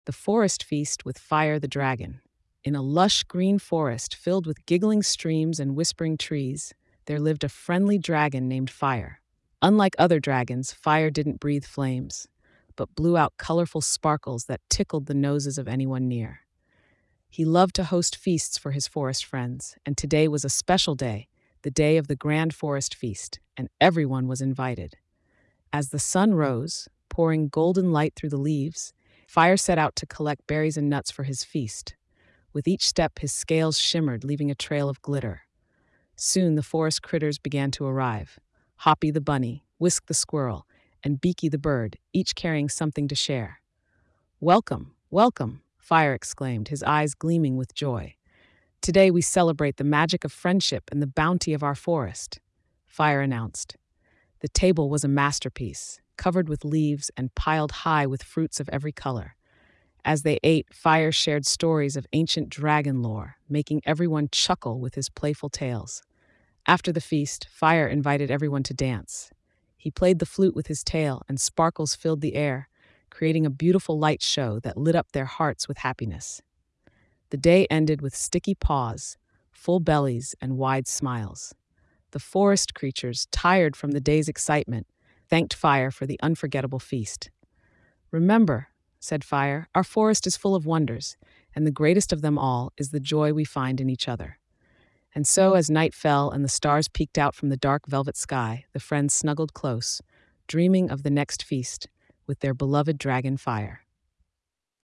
The Forest Feast with Fire the Dragon. In a lush green forest filled with giggling streams and whispering trees, there lived a friendly dragon named Fire. Unlike other dragons, Fire didn't breathe flames, but blew out colorful sparkles that tickled the noses of anyone near. He loved to host feasts for his forest friends, and today was a special day, the day of the Grand Forest Feast, and everyone was invited. As the sun rose, pouring golden light through the leaves, Fire set out to collect berries and nuts for his feast. With each step, his scales shimmered, leaving a trail of glitter. Soon the forest critters began to arrive. Hoppy the bunny, Whisk the squirrel, and Beaky the bird, each carrying something to share. "Welcome, welcome," Fire exclaimed, his eyes gleaming with joy. "Today we celebrate the magic of friendship and the bounty of our forest," Fire announced. The table was a masterpiece, covered with leaves and piled high with fruits of every color. As they ate, Fire shared stories of ancient dragon lore, making everyone chuckle with his playful tales. After the feast, Fire invited everyone to dance. He played the flute with his tail, and sparkles filled the air, creating a beautiful light show that lit up their hearts with happiness. The day ended with sticky paws, full bellies, and wide smiles. The forest creatures, tired from the day's excitement, thanked Fire for the unforgettable feast. "Remember," said Fire, "our forest is full of wonders, and the greatest of them all is the joy we find in each other." And so, as night fell and the stars peeked out from the dark velvet sky, the friends snuggled close, dreaming of the next feast with their beloved dragon Fire.